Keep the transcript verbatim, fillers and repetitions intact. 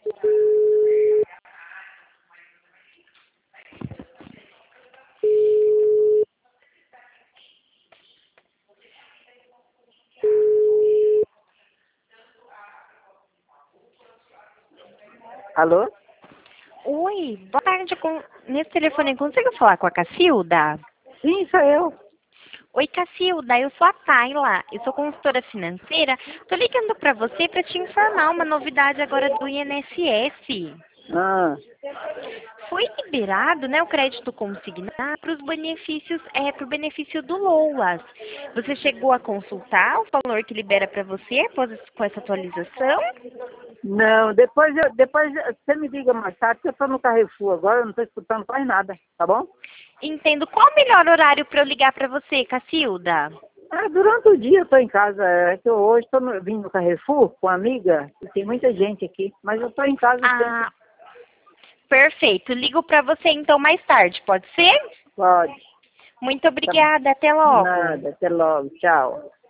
Alô? Oi, boa tarde. Com... Nesse telefone, consigo falar com a Cacilda? Sim, sou eu. Oi, Cacilda, eu sou a Tayla, eu sou consultora financeira. Tô ligando para você para te informar uma novidade agora do I N S S. Ah, Foi liberado, né, o crédito consignado para os benefícios, é, para o benefício do LOAS. Você chegou a consultar o valor que libera para você após esse- com essa atualização? não, depois, eu, depois eu- você me liga mais tarde, porque eu estou no Carrefour agora, eu não estou escutando quase nada, tá bom? Entendo. Qual o melhor horário para eu ligar para você, Cacilda? Ah, durante o dia eu estou em casa, é que eu hoje estou vindo no Carrefour com uma amiga, e tem muita gente aqui, mas eu estou em casa sempre. Ah, perfeito. Ligo para você então mais tarde, pode ser? Pode, Muito tá bom. obrigada. Até logo. Nada, até logo, tchau.